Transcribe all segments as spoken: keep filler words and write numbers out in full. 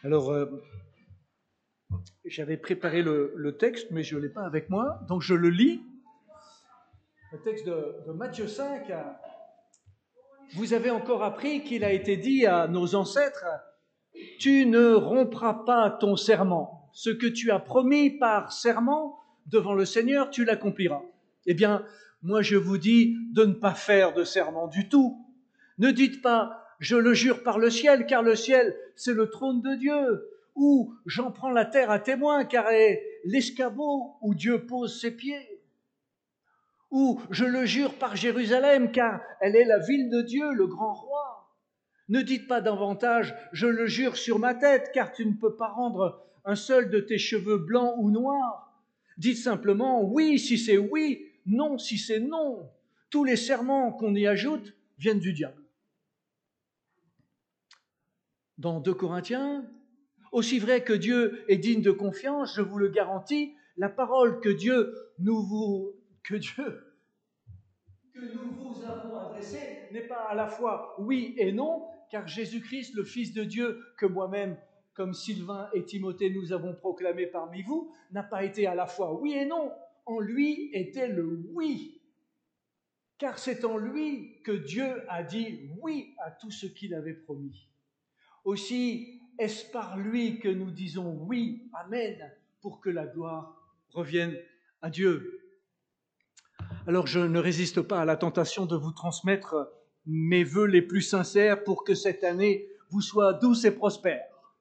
Alors, euh, j'avais préparé le, le texte, mais je ne l'ai pas avec moi, donc je le lis. Le texte de, de Matthieu cinq. Vous avez encore appris qu'il a été dit à nos ancêtres, « Tu ne rompras pas ton serment. Ce que tu as promis par serment devant le Seigneur, tu l'accompliras. » Eh bien, moi je vous dis de ne pas faire de serment du tout. Ne dites pas « Je le jure par le ciel, car le ciel, c'est le trône de Dieu. » Ou « J'en prends la terre à témoin, car elle est l'escabeau où Dieu pose ses pieds. » Ou « Je le jure par Jérusalem, car elle est la ville de Dieu, le grand roi. » Ne dites pas davantage « Je le jure sur ma tête, car tu ne peux pas rendre un seul de tes cheveux blancs ou noirs. » Dites simplement « Oui si c'est oui, non si c'est non. » Tous les serments qu'on y ajoute viennent du diable. Dans deux Corinthiens, aussi vrai que Dieu est digne de confiance, je vous le garantis, la parole que Dieu nous vous, que Dieu, que nous vous avons adressée n'est pas à la fois oui et non, car Jésus-Christ, le Fils de Dieu, que moi-même, comme Sylvain et Timothée, nous avons proclamé parmi vous, n'a pas été à la fois oui et non. En lui était le oui. Car c'est en lui que Dieu a dit oui à tout ce qu'il avait promis. Aussi, est-ce par lui que nous disons oui, amen, pour que la gloire revienne à Dieu. Alors je ne résiste pas à la tentation de vous transmettre mes vœux les plus sincères pour que cette année vous soit douce et prospère.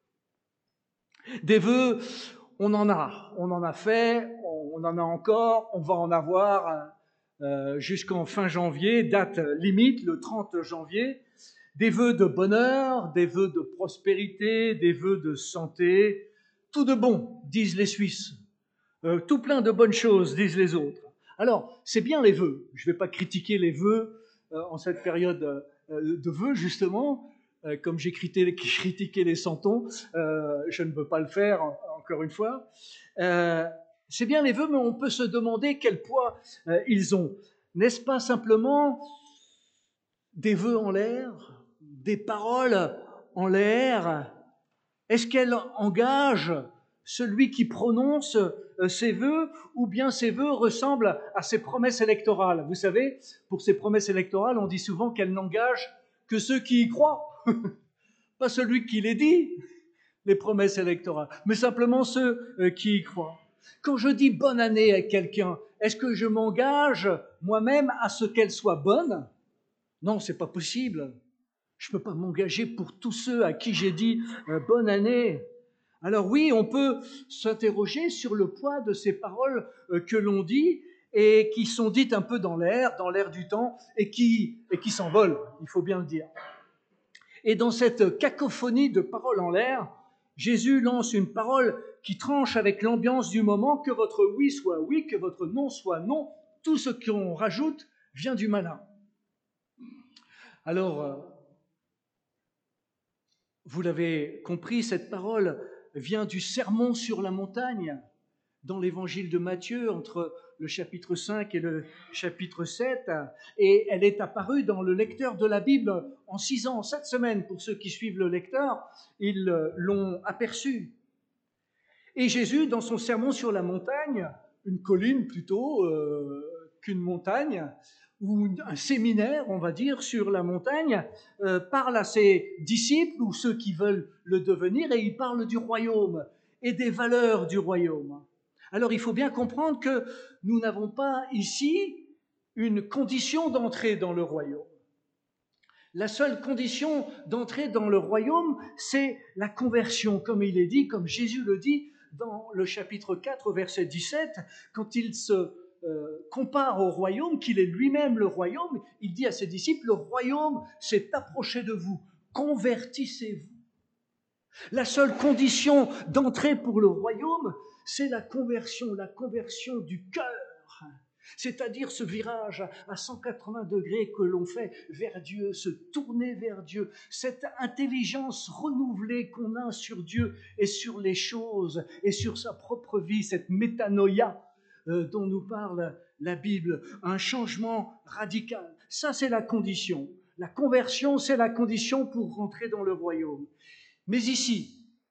Des vœux, on en a, on en a fait, on en a encore, on va en avoir euh, jusqu'en fin janvier, date limite, le trente janvier. Des vœux de bonheur, des vœux de prospérité, des vœux de santé, tout de bon, disent les Suisses. Euh, tout plein de bonnes choses, disent les autres. Alors, c'est bien les vœux. Je ne vais pas critiquer les vœux euh, en cette période euh, de vœux, justement. Euh, comme j'ai critiqué les santons, euh, je ne veux pas le faire, encore une fois. Euh, c'est bien les vœux, mais on peut se demander quel poids euh, ils ont. N'est-ce pas simplement des vœux en l'air ? Des paroles en l'air? Est-ce qu'elles engagent celui qui prononce ses vœux, ou bien ses vœux ressemblent à ses promesses électorales? Vous savez, pour ces promesses électorales, on dit souvent qu'elles n'engagent que ceux qui y croient. Pas celui qui les dit, les promesses électorales, mais simplement ceux qui y croient. Quand je dis bonne année à quelqu'un, est-ce que je m'engage moi-même à ce qu'elle soit bonne? Non, c'est pas possible. Je ne peux pas m'engager pour tous ceux à qui j'ai dit euh, « bonne année ». Alors oui, on peut s'interroger sur le poids de ces paroles euh, que l'on dit et qui sont dites un peu dans l'air, dans l'air du temps, et qui, et qui s'envolent, il faut bien le dire. Et dans cette cacophonie de paroles en l'air, Jésus lance une parole qui tranche avec l'ambiance du moment, que votre oui soit oui, que votre non soit non. Tout ce qu'on rajoute vient du malin. Alors, euh, vous l'avez compris, cette parole vient du sermon sur la montagne dans l'évangile de Matthieu, entre le chapitre cinq et le chapitre sept, et elle est apparue dans le lecteur de la Bible en six ans, en sept semaines. Pour ceux qui suivent le lecteur, ils l'ont aperçue. Et Jésus, dans son sermon sur la montagne, une colline plutôt euh, qu'une montagne, ou un séminaire, on va dire, sur la montagne, euh, parle à ses disciples ou ceux qui veulent le devenir, et il parle du royaume et des valeurs du royaume. Alors il faut bien comprendre que nous n'avons pas ici une condition d'entrée dans le royaume. La seule condition d'entrée dans le royaume, c'est la conversion, comme il est dit, comme Jésus le dit dans le chapitre quatre, verset dix-sept, quand il se Euh, compare au royaume, qu'il est lui-même le royaume, il dit à ses disciples, le royaume s'est approché de vous, convertissez-vous. La seule condition d'entrée pour le royaume, c'est la conversion, la conversion du cœur, c'est-à-dire ce virage à cent quatre-vingts degrés que l'on fait vers Dieu, se tourner vers Dieu, cette intelligence renouvelée qu'on a sur Dieu et sur les choses et sur sa propre vie, cette métanoïa dont nous parle la Bible, un changement radical. Ça, c'est la condition. La conversion, c'est la condition pour rentrer dans le royaume. Mais ici,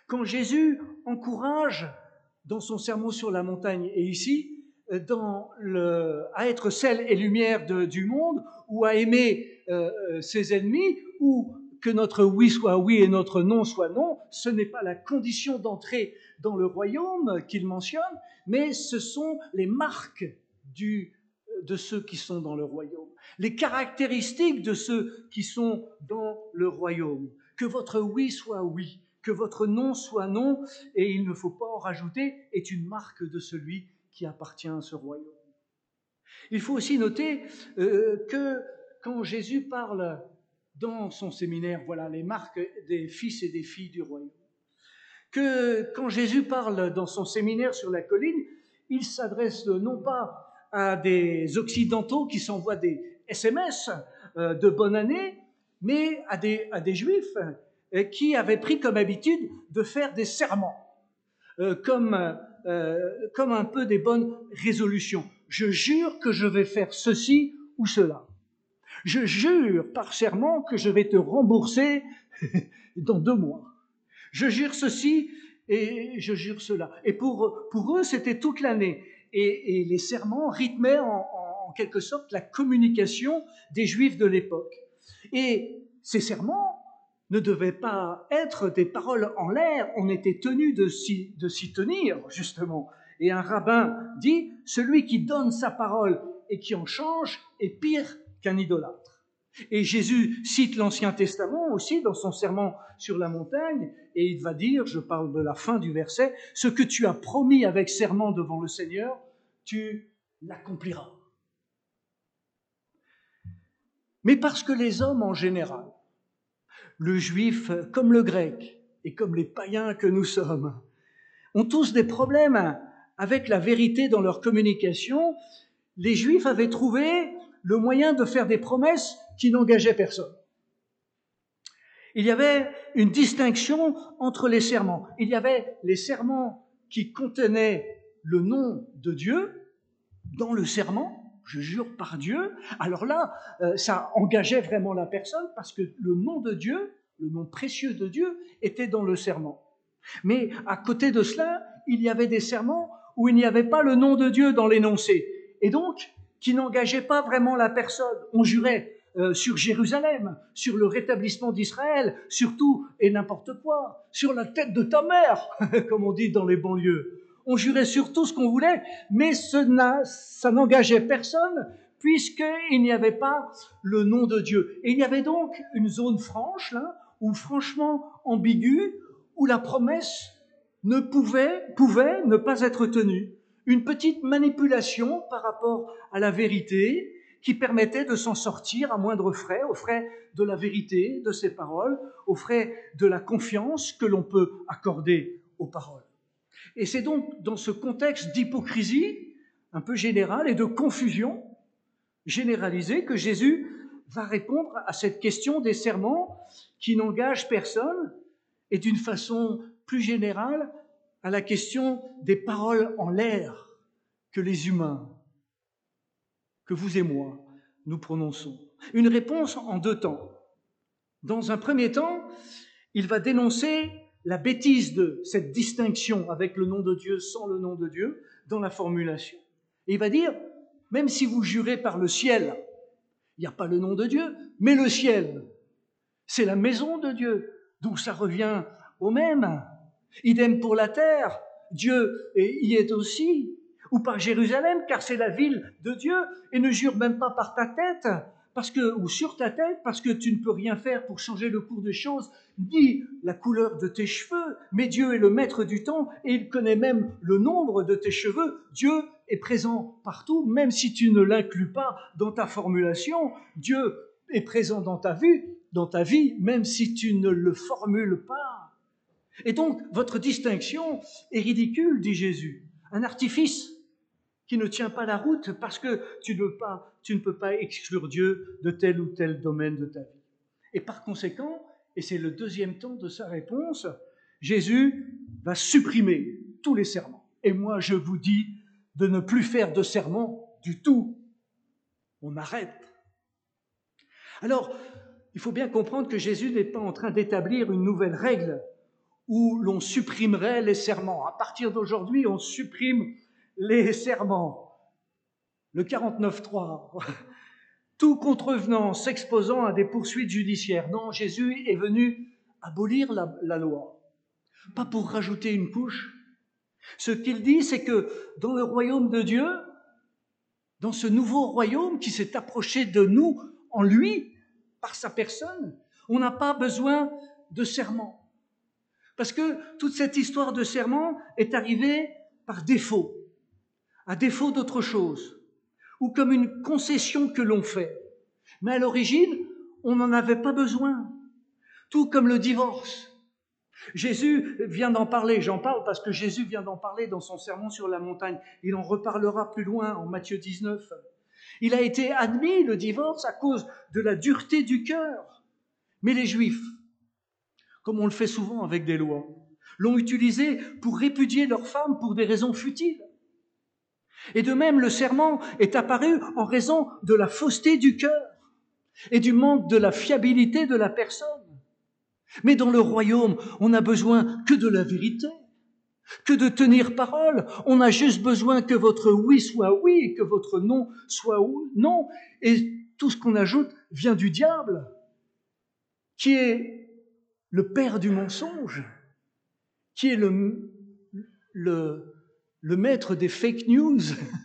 Quand Jésus encourage dans son sermon sur la montagne et ici, dans le, à être sel et lumière de, du monde, ou à aimer euh, ses ennemis, ou que notre oui soit oui et notre non soit non, ce n'est pas la condition d'entrer dans le royaume qu'il mentionne, mais ce sont les marques du, de ceux qui sont dans le royaume, les caractéristiques de ceux qui sont dans le royaume. Que votre oui soit oui, que votre non soit non, et il ne faut pas en rajouter, est une marque de celui qui appartient à ce royaume. Il faut aussi noter euh, que quand Jésus parle dans son séminaire, voilà les marques des fils et des filles du royaume, que quand Jésus parle dans son séminaire sur la colline, il s'adresse non pas à des occidentaux qui s'envoient des S M S euh, de bonne année, mais à des, à des juifs euh, qui avaient pris comme habitude de faire des serments, euh, comme, euh, comme un peu des bonnes résolutions. Je jure que je vais faire ceci ou cela. Je jure par serment que je vais te rembourser dans deux mois. Je jure ceci et je jure cela. Et pour, pour eux, c'était toute l'année. Et, et les serments rythmaient en, en, en quelque sorte la communication des Juifs de l'époque. Et ces serments ne devaient pas être des paroles en l'air, on était tenu de s'y, de s'y tenir, justement. Et un rabbin dit, celui qui donne sa parole et qui en change est pire qu'un idolâtre. Et Jésus cite l'Ancien Testament aussi dans son sermon sur la montagne, et il va dire, je parle de la fin du verset, ce que tu as promis avec serment devant le Seigneur, tu l'accompliras. Mais parce que les hommes en général, le juif comme le grec et comme les païens que nous sommes, ont tous des problèmes avec la vérité dans leur communication, les juifs avaient trouvé le moyen de faire des promesses qui n'engageaient personne. Il y avait une distinction entre les serments. Il y avait les serments qui contenaient le nom de Dieu dans le serment, je jure par Dieu. Alors là, ça engageait vraiment la personne parce que le nom de Dieu, le nom précieux de Dieu, était dans le serment. Mais à côté de cela, il y avait des serments où il n'y avait pas le nom de Dieu dans l'énoncé, et donc qui n'engageaient pas vraiment la personne. On jurait euh, sur Jérusalem, sur le rétablissement d'Israël, sur tout et n'importe quoi, sur la tête de ta mère, comme on dit dans les banlieues. On jurait sur tout ce qu'on voulait, mais ce ça n'engageait personne, puisqu'il n'y avait pas le nom de Dieu. Et il y avait donc une zone franche, là, ou franchement ambiguë, où la promesse ne pouvait, pouvait ne pas être tenue. Une petite manipulation par rapport à la vérité qui permettait de s'en sortir à moindre frais, aux frais de la vérité, de ses paroles, aux frais de la confiance que l'on peut accorder aux paroles. Et c'est donc dans ce contexte d'hypocrisie un peu générale et de confusion généralisée que Jésus va répondre à cette question des serments qui n'engagent personne et d'une façon plus générale à la question des paroles en l'air que les humains, que vous et moi, nous prononçons. Une réponse en deux temps. Dans un premier temps, il va dénoncer la bêtise de cette distinction avec le nom de Dieu sans le nom de Dieu dans la formulation. Et il va dire, même si vous jurez par le ciel, il n'y a pas le nom de Dieu, mais le ciel, c'est la maison de Dieu, donc ça revient au même. Idem pour la terre, Dieu y est aussi, ou par Jérusalem, car c'est la ville de Dieu, et ne jure même pas par ta tête, parce que, ou sur ta tête, parce que tu ne peux rien faire pour changer le cours des choses, ni la couleur de tes cheveux, mais Dieu est le maître du temps, et il connaît même le nombre de tes cheveux. Dieu est présent partout, même si tu ne l'inclus pas dans ta formulation. Dieu est présent dans ta vie, dans ta vie, même si tu ne le formules pas. Et donc, votre distinction est ridicule, dit Jésus. Un artifice qui ne tient pas la route parce que tu ne peux pas, tu ne peux pas exclure Dieu de tel ou tel domaine de ta vie. Et par conséquent, et c'est le deuxième temps de sa réponse, Jésus va supprimer tous les serments. Et moi, je vous dis de ne plus faire de serments du tout. On arrête. Alors, il faut bien comprendre que Jésus n'est pas en train d'établir une nouvelle règle où l'on supprimerait les serments. À partir d'aujourd'hui, on supprime les serments. Le quarante-neuf trois. Tout contrevenant s'exposant à des poursuites judiciaires. Non, Jésus est venu abolir la, la loi, pas pour rajouter une couche. Ce qu'il dit, c'est que dans le royaume de Dieu, dans ce nouveau royaume qui s'est approché de nous en lui, par sa personne, on n'a pas besoin de serment. Parce que toute cette histoire de serment est arrivée par défaut, à défaut d'autre chose, ou comme une concession que l'on fait. Mais à l'origine, on n'en avait pas besoin. Tout comme le divorce. Jésus vient d'en parler, j'en parle parce que Jésus vient d'en parler dans son sermon sur la montagne. Il en reparlera plus loin en Matthieu dix-neuf. Il a été admis, le divorce, à cause de la dureté du cœur. Mais les Juifs, comme on le fait souvent avec des lois, l'ont utilisé pour répudier leurs femmes pour des raisons futiles. Et de même, le serment est apparu en raison de la fausseté du cœur et du manque de la fiabilité de la personne. Mais dans le royaume, on n'a besoin que de la vérité, que de tenir parole. On a juste besoin que votre oui soit oui et que votre non soit non. Et tout ce qu'on ajoute vient du diable, qui est le père du mensonge, qui est le, le, le maître des fake news,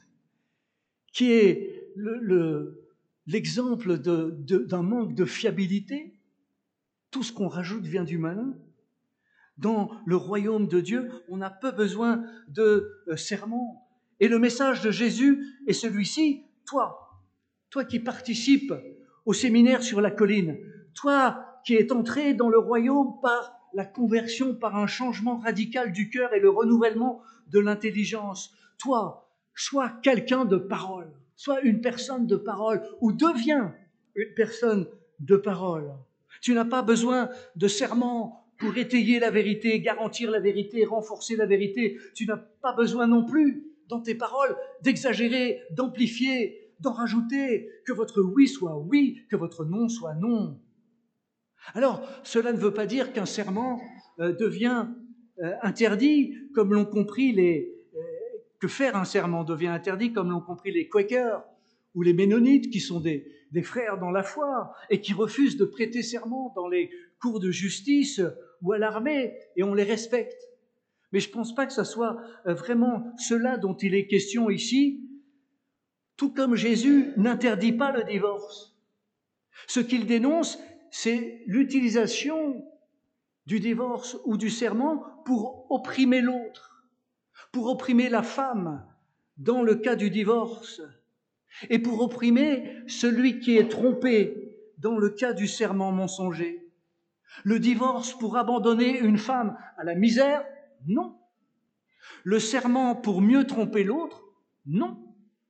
qui est le, le, l'exemple de, de, d'un manque de fiabilité. Tout ce qu'on rajoute vient du malin. Dans le royaume de Dieu, on n'a pas besoin de euh, serments. Et le message de Jésus est celui-ci. Toi, toi qui participes au séminaire sur la colline, toi qui es entré dans le royaume par la conversion, par un changement radical du cœur et le renouvellement de l'intelligence, toi, sois quelqu'un de parole, sois une personne de parole ou deviens une personne de parole. Tu n'as pas besoin de serments pour étayer la vérité, garantir la vérité, renforcer la vérité. Tu n'as pas besoin non plus, dans tes paroles, d'exagérer, d'amplifier, d'en rajouter, que votre oui soit oui, que votre non soit non. Alors, cela ne veut pas dire qu'un serment euh, devient euh, interdit, comme l'ont compris les... Euh, que faire un serment devient interdit, comme l'ont compris les Quakers ou les Ménonites, qui sont des, des frères dans la foi et qui refusent de prêter serment dans les cours de justice ou à l'armée, et on les respecte. Mais je ne pense pas que ce soit vraiment cela dont il est question ici, tout comme Jésus n'interdit pas le divorce. Ce qu'il dénonce, c'est l'utilisation du divorce ou du serment pour opprimer l'autre, pour opprimer la femme dans le cas du divorce, et pour opprimer celui qui est trompé dans le cas du serment mensonger. Le divorce pour abandonner une femme à la misère? Non. Le serment pour mieux tromper l'autre? Non.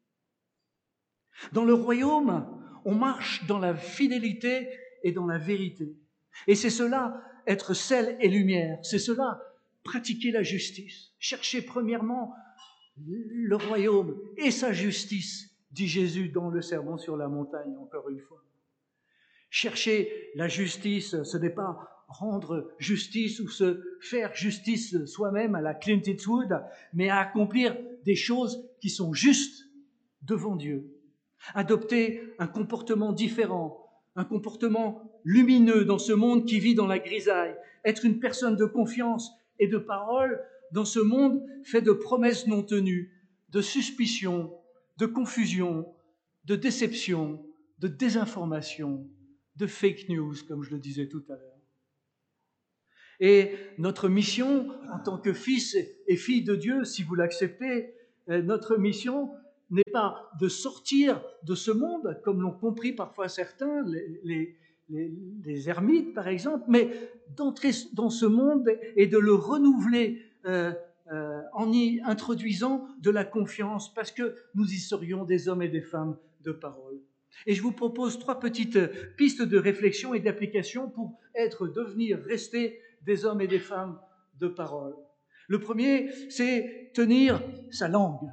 Dans le royaume, on marche dans la fidélité et dans la vérité. Et c'est cela, être sel et lumière. C'est cela, pratiquer la justice. Chercher premièrement le royaume et sa justice, dit Jésus dans le sermon sur la montagne, encore une fois. Chercher la justice, ce n'est pas rendre justice ou se faire justice soi-même à la Clint Eastwood, mais à accomplir des choses qui sont justes devant Dieu. Adopter un comportement différent, un comportement lumineux dans ce monde qui vit dans la grisaille. Être une personne de confiance et de parole dans ce monde fait de promesses non tenues, de suspicions, de confusion, de déception, de désinformation, de fake news, comme je le disais tout à l'heure. Et notre mission, en tant que fils et filles de Dieu, si vous l'acceptez, notre mission n'est pas de sortir de ce monde, comme l'ont compris parfois certains, les, les, les, les ermites par exemple, mais d'entrer dans ce monde et de le renouveler euh, euh, en y introduisant de la confiance, parce que nous y serions des hommes et des femmes de parole. Et je vous propose trois petites pistes de réflexion et d'application pour être, devenir, rester des hommes et des femmes de parole. Le premier, c'est tenir sa langue.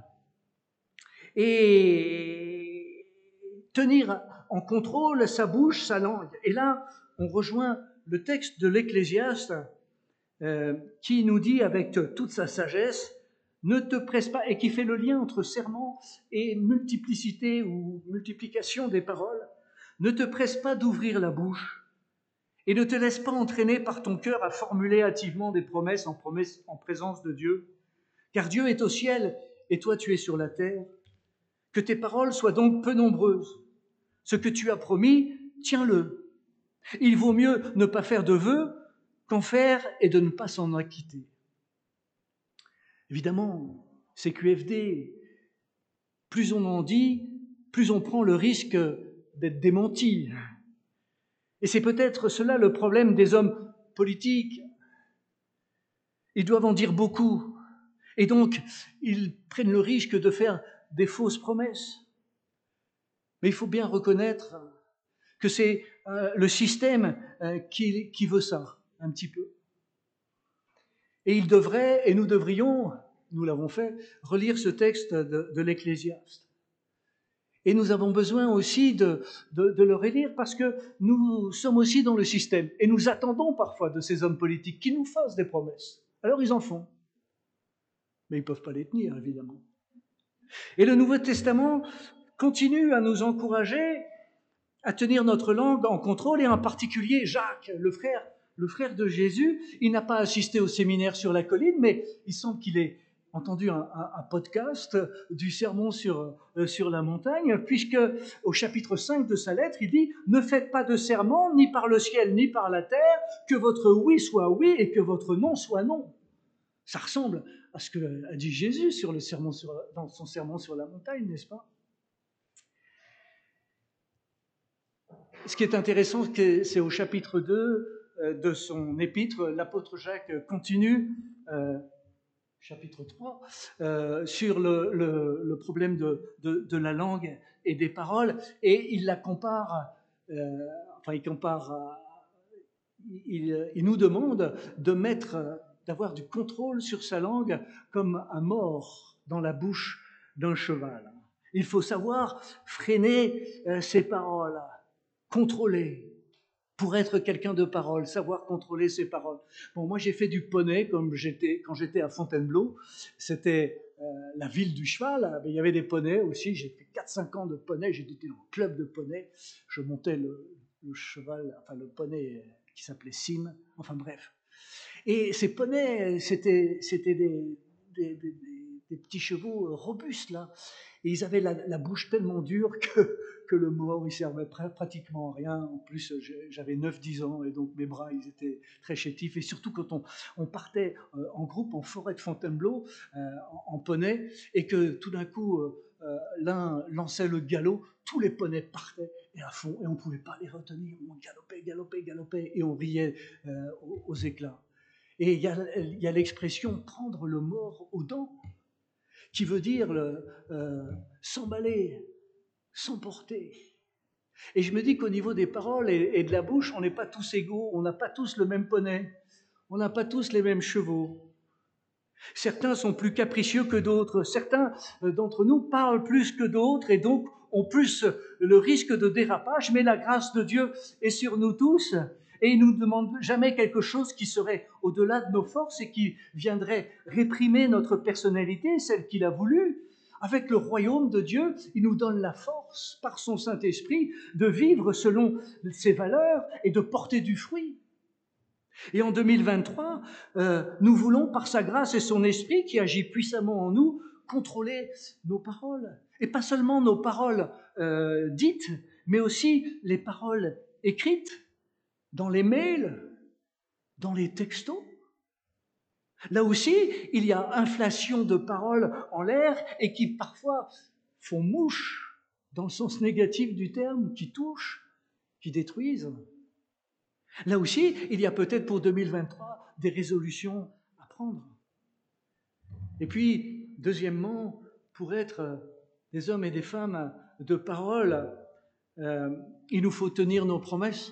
Et tenir en contrôle sa bouche, sa langue. Et là, on rejoint le texte de l'Ecclésiaste euh, qui nous dit avec toute sa sagesse, ne te presse pas, et qui fait le lien entre serment et multiplicité ou multiplication des paroles, ne te presse pas d'ouvrir la bouche et ne te laisse pas entraîner par ton cœur à formuler hâtivement des promesses en, promesses en présence de Dieu, car Dieu est au ciel et toi tu es sur la terre. Que tes paroles soient donc peu nombreuses. Ce que tu as promis, tiens-le. Il vaut mieux ne pas faire de vœux qu'en faire et de ne pas s'en acquitter. Évidemment, C Q F D, plus on en dit, plus on prend le risque d'être démenti. Et c'est peut-être cela le problème des hommes politiques. Ils doivent en dire beaucoup. Et donc, ils prennent le risque de faire des fausses promesses. Mais il faut bien reconnaître que c'est euh, le système euh, qui, qui veut ça, un petit peu. Et il devrait, et nous devrions, nous l'avons fait, relire ce texte de, de l'Ecclésiaste. Et nous avons besoin aussi de, de, de le relire parce que nous sommes aussi dans le système. Et nous attendons parfois de ces hommes politiques qu'ils nous fassent des promesses. Alors ils en font. Mais ils ne peuvent pas les tenir, évidemment. Et le Nouveau Testament continue à nous encourager à tenir notre langue en contrôle, et en particulier Jacques, le frère, le frère de Jésus. Il n'a pas assisté au séminaire sur la colline, mais il semble qu'il ait entendu un, un, un podcast du sermon sur, euh, sur la montagne, puisque au chapitre cinq de sa lettre, il dit « Ne faites pas de serment, ni par le ciel, ni par la terre, que votre oui soit oui et que votre non soit non. » Ça ressemble à ce qu'a dit Jésus sur le sermon sur, dans son sermon sur la montagne, n'est-ce pas? Ce qui est intéressant, c'est au chapitre deux de son épître, l'apôtre Jacques continue, euh, chapitre trois, euh, sur le, le, le problème de, de, de la langue et des paroles, et il la compare, euh, enfin il compare, il, il nous demande de mettre, d'avoir du contrôle sur sa langue comme un mors dans la bouche d'un cheval. Il faut savoir freiner euh, ses paroles, contrôler, pour être quelqu'un de parole, savoir contrôler ses paroles. Bon, moi j'ai fait du poney comme j'étais, quand j'étais à Fontainebleau, c'était euh, la ville du cheval, mais il y avait des poneys aussi, j'ai fait quatre cinq ans de poney, j'étais dans le club de poney, je montais le, le cheval, enfin le poney qui s'appelait Sim, enfin bref. Et ces poneys, c'était, c'était des, des, des, des petits chevaux robustes là, et ils avaient la, la bouche tellement dure que que le mort, il servait pratiquement à rien. En plus, j'avais neuf dix ans et donc mes bras, ils étaient très chétifs. Et surtout quand on, on partait euh, en groupe en forêt de Fontainebleau, euh, en, en poney, et que tout d'un coup, euh, l'un lançait le galop, tous les poneys partaient et à fond, et on ne pouvait pas les retenir. On galopait, galopait, galopait, et on riait euh, aux, aux éclats. Et il y a, il y a l'expression « prendre le mort aux dents », qui veut dire euh, s'emballer, s'emporter. Et je me dis qu'au niveau des paroles et, et de la bouche, on n'est pas tous égaux, on n'a pas tous le même poney, on n'a pas tous les mêmes chevaux. Certains sont plus capricieux que d'autres, certains d'entre nous parlent plus que d'autres et donc ont plus le risque de dérapage, mais la grâce de Dieu est sur nous tous et il ne nous demande jamais quelque chose qui serait au-delà de nos forces et qui viendrait réprimer notre personnalité, celle qu'il a voulu. Avec le royaume de Dieu, il nous donne la force, par son Saint-Esprit, de vivre selon ses valeurs et de porter du fruit. Et en deux mille vingt-trois, euh, nous voulons, par sa grâce et son Esprit qui agit puissamment en nous, contrôler nos paroles. Et pas seulement nos paroles euh, dites, mais aussi les paroles écrites dans les mails, dans les textos. Là aussi, il y a inflation de paroles en l'air et qui parfois font mouche dans le sens négatif du terme, qui touchent, qui détruisent. Là aussi, il y a peut-être pour deux mille vingt-trois des résolutions à prendre. Et puis, deuxièmement, pour être des hommes et des femmes de parole, euh, il nous faut tenir nos promesses.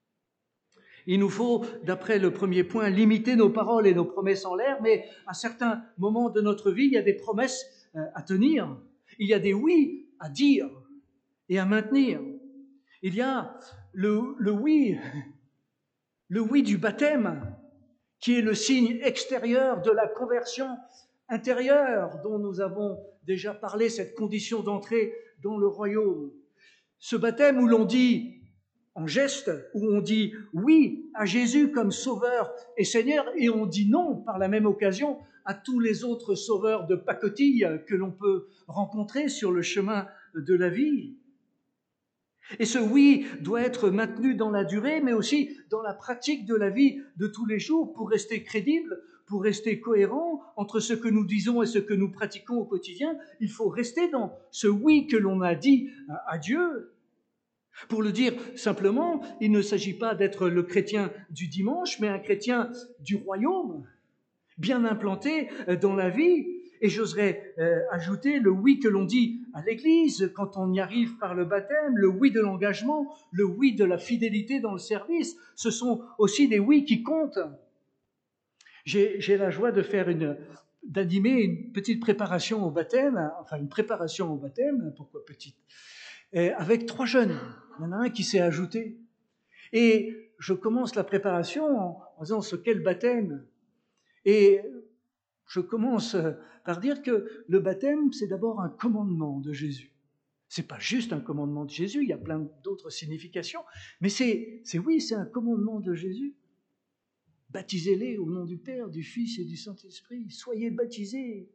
Il nous faut, d'après le premier point, limiter nos paroles et nos promesses en l'air, mais à certains moments de notre vie, il y a des promesses à tenir. Il y a des oui à dire et à maintenir. Il y a le, le oui, le oui du baptême qui est le signe extérieur de la conversion intérieure dont nous avons déjà parlé, cette condition d'entrée dans le royaume. Ce baptême où l'on dit en geste, où on dit oui à Jésus comme sauveur et Seigneur, et on dit non par la même occasion à tous les autres sauveurs de pacotille que l'on peut rencontrer sur le chemin de la vie. Et ce oui doit être maintenu dans la durée, mais aussi dans la pratique de la vie de tous les jours pour rester crédible, pour rester cohérent entre ce que nous disons et ce que nous pratiquons au quotidien. Il faut rester dans ce oui que l'on a dit à Dieu. Pour le dire simplement, il ne s'agit pas d'être le chrétien du dimanche, mais un chrétien du royaume, bien implanté dans la vie. Et j'oserais euh, ajouter le oui que l'on dit à l'Église quand on y arrive par le baptême, le oui de l'engagement, le oui de la fidélité dans le service. Ce sont aussi des oui qui comptent. J'ai, j'ai la joie de faire une, d'animer une petite préparation au baptême, enfin une préparation au baptême, pourquoi petite, avec trois jeunes. Il y en a un qui s'est ajouté. Et je commence la préparation en, en disant ce qu'est le baptême. Et je commence par dire que le baptême, c'est d'abord un commandement de Jésus. C'est pas juste un commandement de Jésus, il y a plein d'autres significations, mais c'est, c'est oui, c'est un commandement de Jésus. Baptisez-les au nom du Père, du Fils et du Saint-Esprit. Soyez baptisés.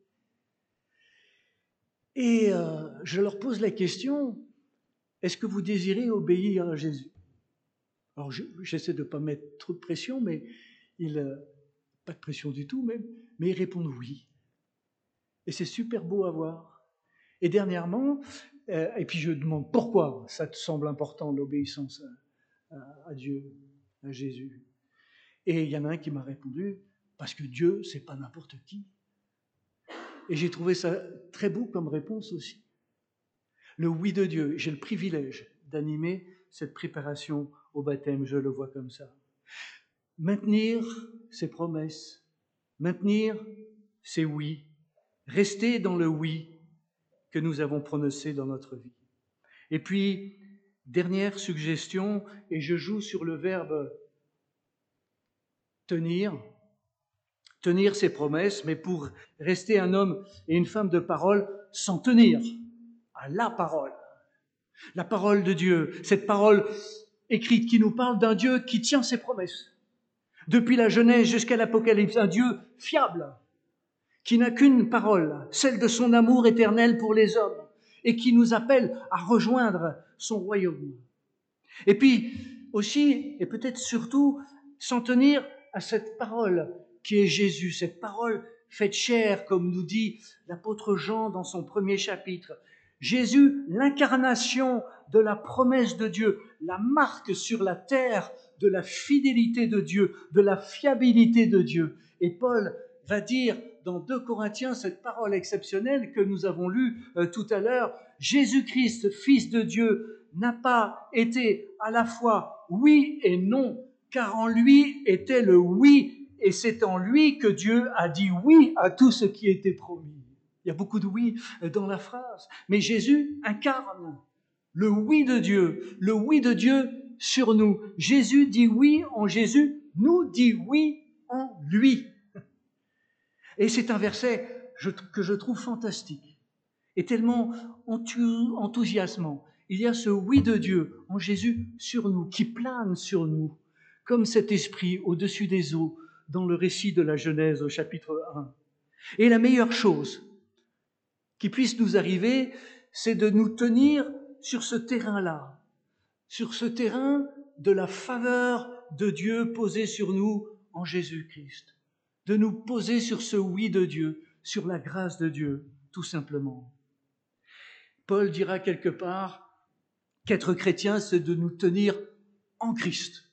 Et euh, je leur pose la question, est-ce que vous désirez obéir à Jésus? Alors je, j'essaie de ne pas mettre trop de pression, mais il, euh, pas de pression du tout même, mais ils répondent oui. Et c'est super beau à voir. Et dernièrement, euh, et puis je demande pourquoi ça te semble important l'obéissance à, à, à Dieu, à Jésus. Et il y en a un qui m'a répondu, parce que Dieu, c'est pas n'importe qui. Et j'ai trouvé ça très beau comme réponse aussi. Le oui de Dieu, j'ai le privilège d'animer cette préparation au baptême, je le vois comme ça. Maintenir ses promesses, maintenir ses oui, rester dans le oui que nous avons prononcé dans notre vie. Et puis, dernière suggestion, et je joue sur le verbe tenir, tenir ses promesses, mais pour rester un homme et une femme de parole, s'en tenir à la parole. La parole de Dieu, cette parole écrite qui nous parle d'un Dieu qui tient ses promesses. Depuis la Genèse jusqu'à l'Apocalypse, un Dieu fiable, qui n'a qu'une parole, celle de son amour éternel pour les hommes, et qui nous appelle à rejoindre son royaume. Et puis aussi, et peut-être surtout, s'en tenir à cette parole qui est Jésus, cette parole faite chair, comme nous dit l'apôtre Jean dans son premier chapitre. Jésus, l'incarnation de la promesse de Dieu, la marque sur la terre de la fidélité de Dieu, de la fiabilité de Dieu. Et Paul va dire dans deux Corinthiens cette parole exceptionnelle que nous avons lue euh, tout à l'heure, Jésus-Christ, Fils de Dieu, n'a pas été à la fois oui et non, car en lui était le oui, et c'est en lui que Dieu a dit oui à tout ce qui était promis. Il y a beaucoup de oui dans la phrase, mais Jésus incarne le oui de Dieu, le oui de Dieu sur nous. Jésus dit oui en Jésus, nous dit oui en lui. Et c'est un verset que je trouve fantastique et tellement enthousiasmant. Il y a ce oui de Dieu en Jésus sur nous, qui plane sur nous, comme cet esprit au-dessus des eaux dans le récit de la Genèse au chapitre un. Et la meilleure chose qui puisse nous arriver, c'est de nous tenir sur ce terrain-là, sur ce terrain de la faveur de Dieu posée sur nous en Jésus-Christ, de nous poser sur ce oui de Dieu, sur la grâce de Dieu, tout simplement. Paul dira quelque part qu'être chrétien, c'est de nous tenir en Christ.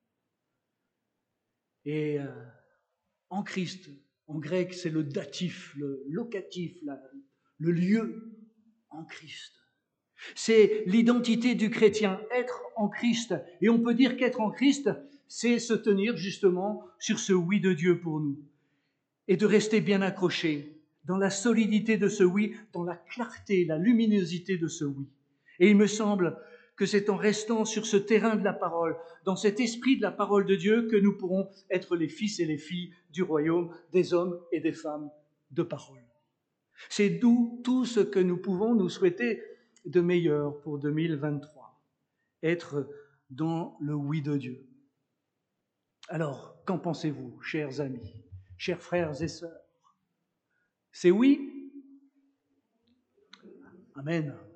Et euh, en Christ, en grec, c'est le datif, le locatif, la, le lieu, en Christ. C'est l'identité du chrétien, être en Christ. Et on peut dire qu'être en Christ, c'est se tenir justement sur ce oui de Dieu pour nous. Et de rester bien accroché dans la solidité de ce oui, dans la clarté, la luminosité de ce oui. Et il me semble que c'est en restant sur ce terrain de la parole, dans cet esprit de la parole de Dieu, que nous pourrons être les fils et les filles du royaume, des hommes et des femmes de parole. C'est d'où tout ce que nous pouvons nous souhaiter de meilleur pour deux mille vingt-trois, être dans le oui de Dieu. Alors, qu'en pensez-vous, chers amis, chers frères et sœurs? C'est oui? Amen.